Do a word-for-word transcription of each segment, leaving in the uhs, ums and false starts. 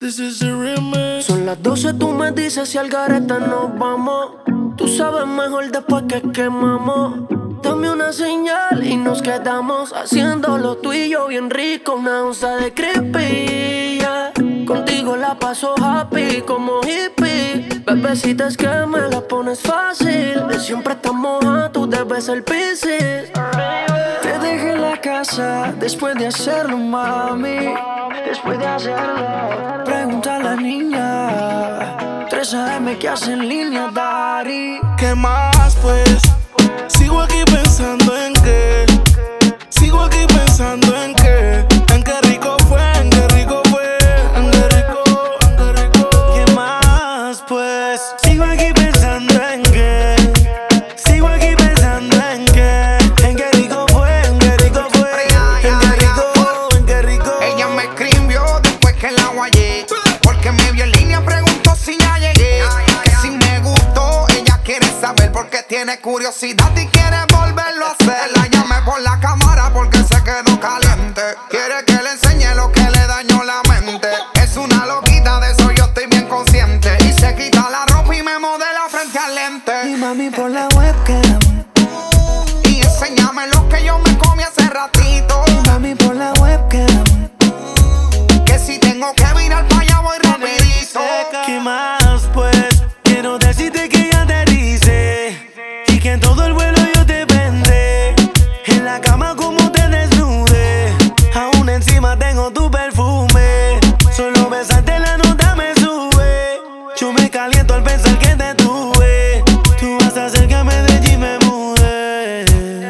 This is a remix. Son las doce, tú me dices si al garete nos vamos. Tú sabes mejor después que quemamos. Dame una señal y nos quedamos haciéndolo tú y yo bien rico. Una onza de creepy, yeah. Contigo la paso happy como hippie. Bebecita, es que me la pones fácil. De siempre estás moja, tú debes ser Piscis. Te dejé en la casa después de hacerlo, mami. Después de hacerlo, pregunta a la niña. tres A M, ¿qué hace en línea, Dari? ¿Qué más pues? Sigo aquí pensando en qué. Sigo aquí pensando en qué. En qué rico fue, en qué rico fue. En qué rico, en qué rico. ¿Qué más pues? Sigo aquí pensando en qué. Sigo aquí pensando en qué. En qué rico fue, en qué rico fue. En qué rico, en qué rico. Ella me escribió después que la guayé, porque me vio en línea, preguntó si ya llegué. Que si me gustó, ella quiere saber porque tiene curiosidad y quiere volverlo a hacer. La llamé por la cámara porque se quedó caliente. Quiere que le enseñe lo que le dañó la mente. Es una loquita, de eso yo estoy bien consciente. Y se quita la ropa y me modela frente al lente. Y mami por la webcam. Y enséñame lo que yo me comí hace ratito. Y mami por la webcam. Que si tengo que virar pa' allá voy rapidito. ¿Qué más pues? Quiero decirte que ya te dice y que en todo el vuelo yo te vendré. En la cama como te desnude. Aún encima tengo tu perfume. Solo besarte la nota me sube. Yo me caliento al pensar que te tuve. Tú vas a hacer que me deje y me mude.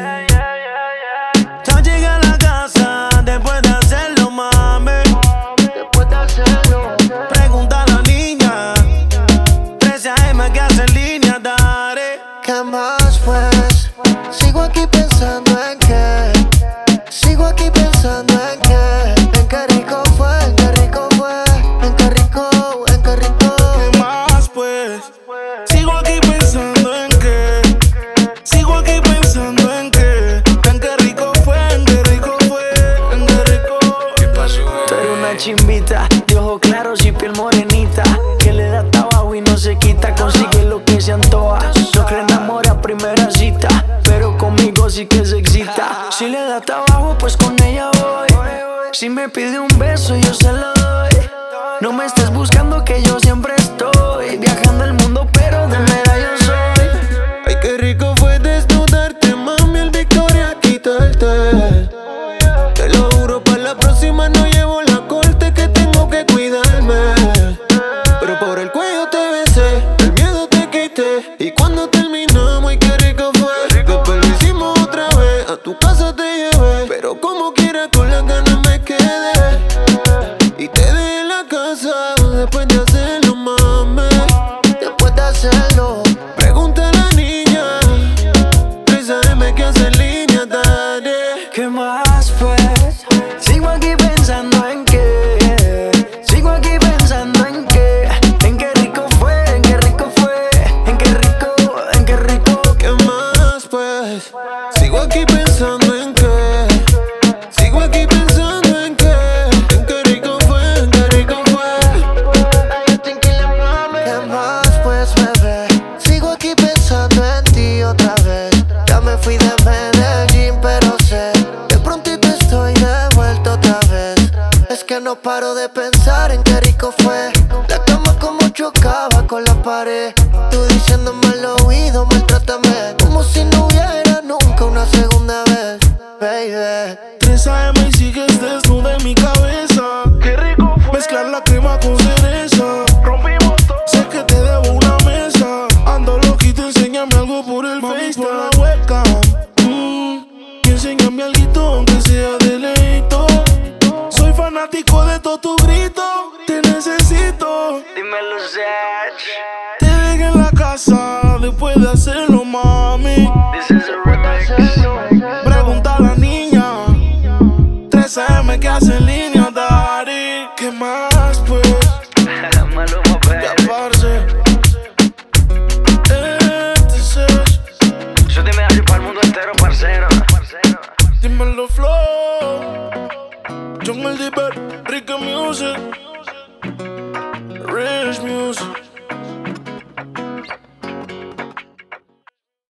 Ya llegué a la casa después de hacerlo, mami. Después de hacerlo. Pregunta a la niña. tres A M, ¿qué hace en línea, Dari? ¿Qué más pues? Sigo aquí pensando en qué. Sigo aquí pensando en qué. En qué rico fue, en qué rico fue. En qué rico, en qué rico. ¿Qué más pues? Sigo aquí pensando en qué. Sigo aquí pensando en qué. En qué rico fue, en qué rico fue. En qué rico. ¿Qué pasó? Tú eres una chimbita, de ojos claros y piel morenita, que le da tabaco y no se quita, consigue lo que se antoja. No cree en amor a primera cita, pero conmigo sí que se excita. Si le da tabaco, pues con ella voy. Si me pide un beso, yo se lo doy. No me estés buscando, que yo siempre estoy viajando el mundo, pero de mera yo soy. Ay, qué rico fue desnudarte, mami, el Victoria quitarte. Te lo juro, para la próxima no llevo la corte, que tengo que cuidarme. Pero por el cuello te besé, el miedo te quité. Y cuando terminamos, ay, qué rico fue. Después lo hicimos otra vez, a tu casa te llevé. Pero como quiera con las ganas me quedé. Y te dejé en la casa después de hacerlo, mami. Después de hacerlo, pregunta a la niña. tres A M, ¿qué hace en línea, Dari? ¿Qué más pues? Sigo aquí pensando en qué. Sigo aquí pensando en qué. En qué rico fue, en qué rico fue. En qué rico, en qué rico. ¿Qué más pues? Sigo aquí pensando en qué. Sigo aquí pensando en qué. En qué rico fue, en qué rico fue. ¿Qué más pues, bebé? Sigo aquí pensando en ti otra vez. Ya me fui de Medellín, pero sé que prontito estoy de vuelta otra vez. Es que no paro de pensar en qué rico fue. La cama como chocaba con la pared. Tú diciéndome al oído, maltrátame como si no hubiera nunca una segunda vez, baby. tres A M y sigues desnuda en mi cabeza. Qué rico fue. Mezclar la crema con cereza. Rompimos todo. Sé que te debo una mesa. Ando loquito, enséñame algo por el Face. Por la webcam. Mm. Y enséñame alguito, aunque sea de leito. Soy fanático de todo tu grito. Te necesito. Dímelo, Sech. Te dejé en la casa